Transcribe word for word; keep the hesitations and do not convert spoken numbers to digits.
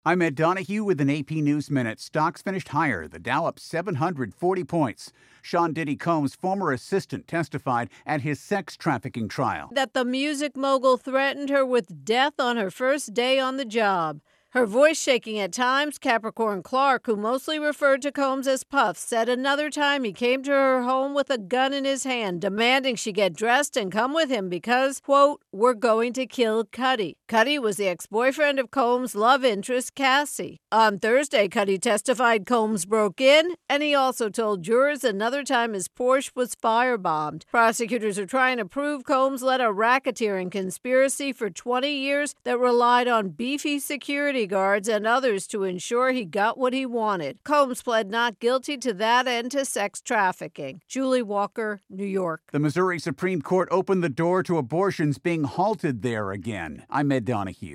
I'm Ed Donahue with an A P News Minute. Stocks finished higher, the Dow up seven hundred forty points. Sean Diddy Combs' former assistant testified at his sex trafficking trial that the music mogul threatened her with death on her first day on the job. Her voice shaking at times, Capricorn Clark, who mostly referred to Combs as Puff, said another time he came to her home with a gun in his hand, demanding she get dressed and come with him because, quote, we're going to kill Cuddy. Cuddy was the ex-boyfriend of Combs' love interest, Cassie. On Thursday, Cuddy testified Combs broke in, and he also told jurors another time his Porsche was firebombed. Prosecutors are trying to prove Combs led a racketeering conspiracy for twenty years that relied on beefy security guards and others to ensure he got what he wanted. Combs pled not guilty to that and to sex trafficking. Julie Walker, New York. The Missouri Supreme Court opened the door to abortions being halted there again. I'm Ed Donahue.